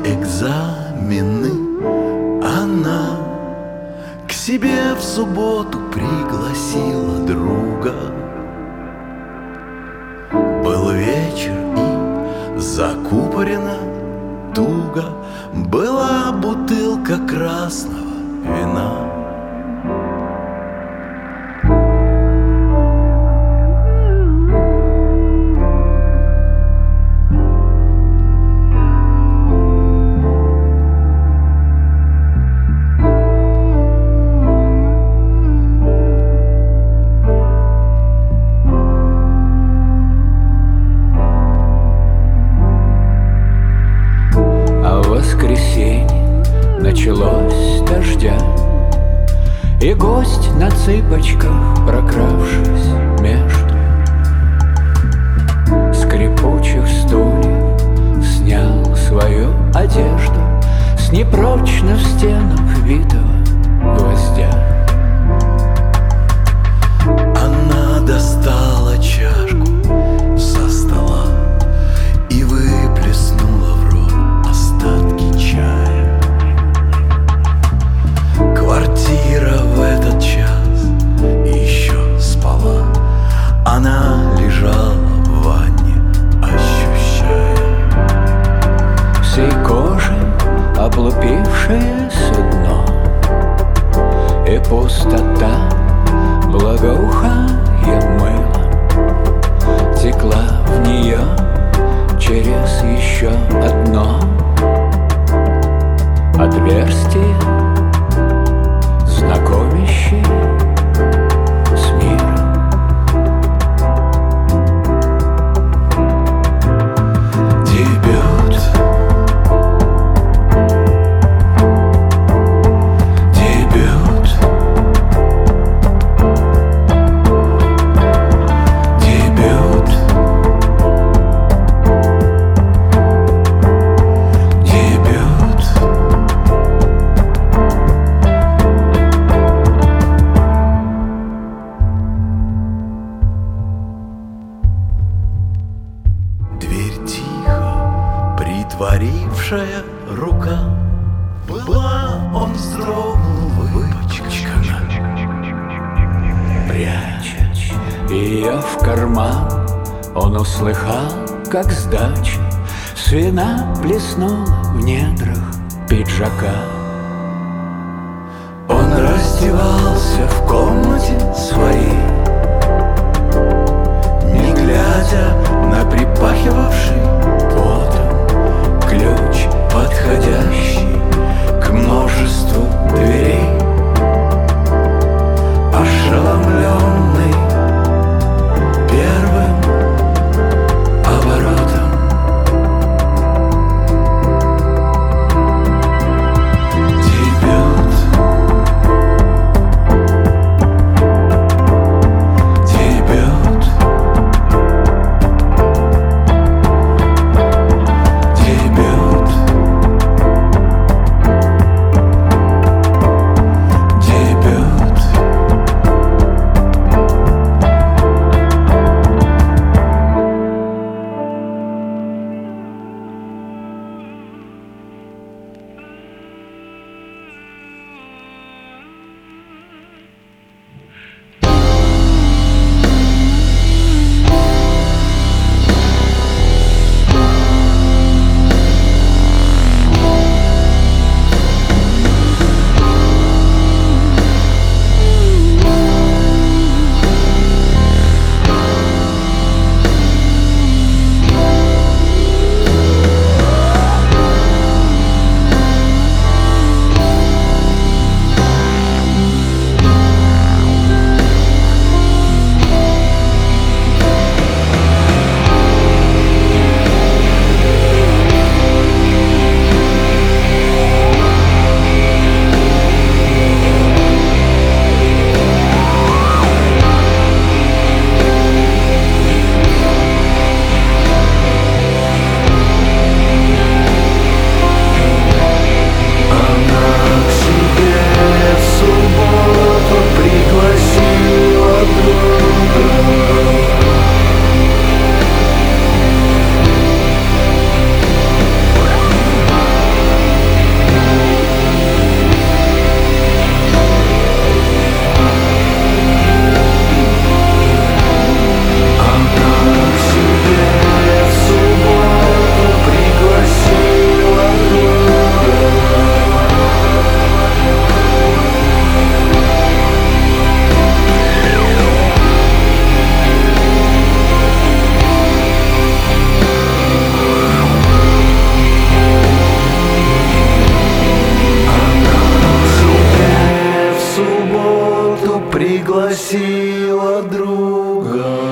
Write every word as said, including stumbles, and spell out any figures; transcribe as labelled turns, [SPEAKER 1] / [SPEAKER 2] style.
[SPEAKER 1] экзамены она к себе в субботу пригласила друга. Был вечер, и закупорена туго была бутылка красного вина.
[SPEAKER 2] Началось дождя, и гость на цыпочках, прокравшись между скрипучих стульев, снял свою одежду с непрочно в стенах витого гвоздя.
[SPEAKER 1] Она достала чашку со стола и выплеснула в рот остатки чая. Квартира в этот час еще спала. Она лежала в ванне, ощущая
[SPEAKER 2] всей кожей облупившееся дно, и пустота, благоухая мылом, текла в нее через еще одно отверстие, знакомящий с миром.
[SPEAKER 1] Дебют, дебют, дебют, дебют. Дверь тихо притворившая рука, была, он вздрогнул выпачкана.
[SPEAKER 2] Пряча ее в карман, он услыхал, как с дачи свина плеснула в недрах пиджака.
[SPEAKER 1] Он раздевался в комнате своей, не глядя на припахивавший потом ключ, подходящий к множеству дверей. Ошеломленный первым оборотом, дебют, работу пригласила друга.